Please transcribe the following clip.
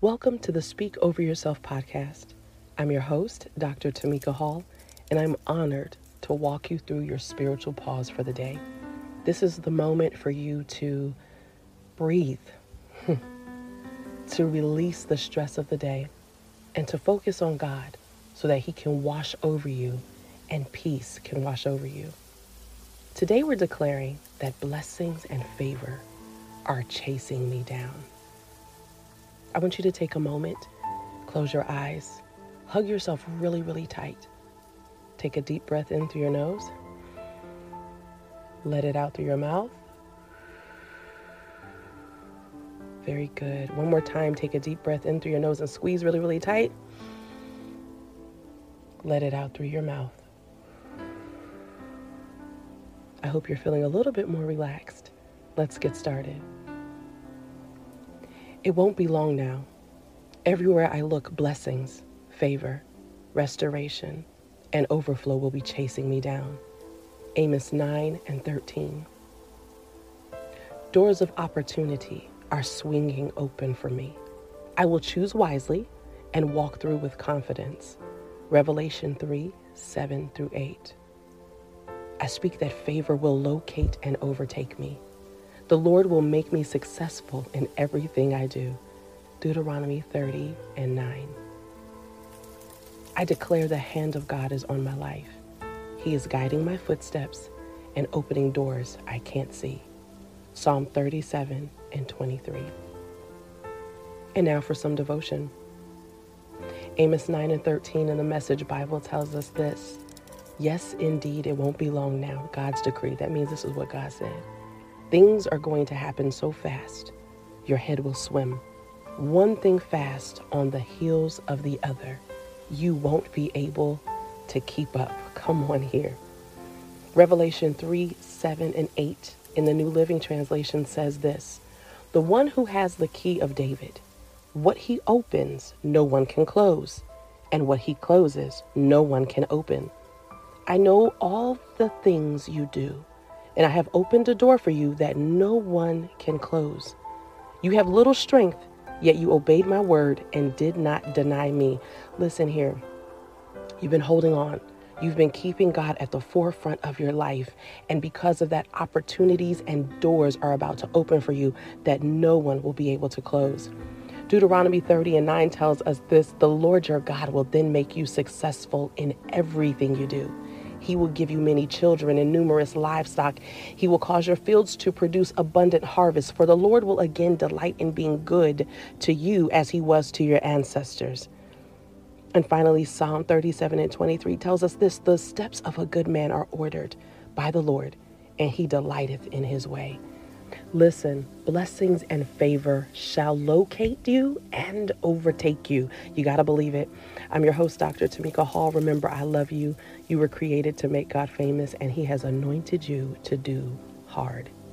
Welcome to the Speak Over Yourself podcast. I'm your host, Dr. Tamika Hall, and I'm honored to walk you through your spiritual pause for the day. This is the moment for you to breathe, to release the stress of the day, and to focus on God so that He can wash over you and peace can wash over you. Today we're declaring that blessings and favor are chasing me down. I want you to take a moment, close your eyes, hug yourself really, really tight. Take a deep breath in through your nose. Let it out through your mouth. Very good. One more time, take a deep breath in through your nose and squeeze really, really tight. Let it out through your mouth. I hope you're feeling a little bit more relaxed. Let's get started. It won't be long now. Everywhere I look, blessings, favor, restoration, and overflow will be chasing me down. Amos 9:13. Doors of opportunity are swinging open for me. I will choose wisely and walk through with confidence. Revelation 3:7-8. I speak that favor will locate and overtake me. The Lord will make me successful in everything I do. Deuteronomy 30:9. I declare the hand of God is on my life. He is guiding my footsteps and opening doors I can't see. Psalm 37:23. And now for some devotion. Amos 9:13 in the Message Bible tells us this. Yes, indeed, it won't be long now. God's decree. That means this is what God said. Things are going to happen so fast, your head will swim. One thing fast on the heels of the other. You won't be able to keep up. Come on here. Revelation 3:7-8 in the New Living Translation says this. The one who has the key of David. What he opens, no one can close. And what he closes, no one can open. I know all the things you do. And I have opened a door for you that no one can close. You have little strength, yet you obeyed my word and did not deny me. Listen here. You've been holding on. You've been keeping God at the forefront of your life. And because of that, opportunities and doors are about to open for you that no one will be able to close. Deuteronomy 30:9 tells us this. The Lord your God will then make you successful in everything you do. He will give you many children and numerous livestock. He will cause your fields to produce abundant harvest. For the Lord will again delight in being good to you as he was to your ancestors. And finally, Psalm 37:23 tells us this. The steps of a good man are ordered by the Lord, and he delighteth in his way. Listen, blessings and favor shall locate you and overtake you. You got to believe it. I'm your host, Dr. Tamika Hall. Remember, I love you. You were created to make God famous, and he has anointed you to do hard